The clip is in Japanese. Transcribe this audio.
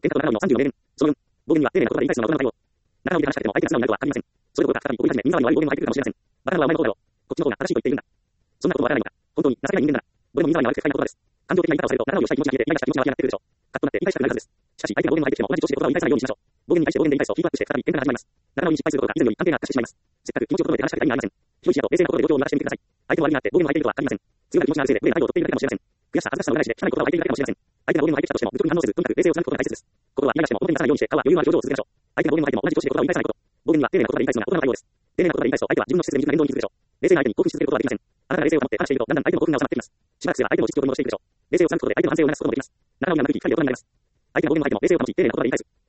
喧嘩と仲直りの34名。その4、暴言には丁寧な言葉で言い返すのが大人の対応。仲直りで話しかけても相手が素直になるとは限りません。それどころか再び暴言に始め、耳障りの悪い暴言も入ってくるかもしれません。バカなのはお前の方だろう。こっちの方が正しいと言っているんだ。そんなことわからないのか。本当に情けない人間だな。どれも耳障りの悪くて不快な言葉です。感情的な言い方をされると仲直りをしたい気持ちが消えて、イライラした気持ちが湧き上がってくるでしょう。カッとなって言い返したくなるはずです。しかし相手が暴言を吐いてきても同じ調子で言葉を言い返さないようにしましょう。暴言に対して暴言で言い返すとヒートアップして再び喧嘩が始まります。仲直りに失敗することが以前より関係が悪化してしまいます。せっかく気持ちを整えて話しかけた意味がありません。ひどい日だと冷静なことで状況を見渡してみてください。相手の悪気があって暴言を吐いているとは限りません。強い気持ちがあるせいで無理な態度をとっているだけかもしれません。悔しさ、恥ずかしさの裏返しで汚い言葉を吐いているだけかもしれません。相手が暴言を吐いてきたとしても愚直に反応せず、とにかく冷静を貫くことが大切です。心はイライラしても表に出さないようにして、顔は余裕のある表情を続けましょう。相手が暴言を吐いても同じ調子で言葉を言い返さないこと。暴言には丁寧な言葉で言い返すのが大人の対応です。丁寧な言葉で言い返すと相手は自分の施設で自ら面倒に気づくでしょう。冷静な相手に興奮し続けることはできません。あなたが冷静を保って話していると、だんだん相手の興奮が収まってきます。しばらくすれば相手も落ち着きを取り戻していくでしょう。冷静を貫くことで相手の反省を促すこともできます。仲直りが長引き、距離を取らないます。相手が暴言を吐いても冷静を保ち、丁寧な言葉で言い返す。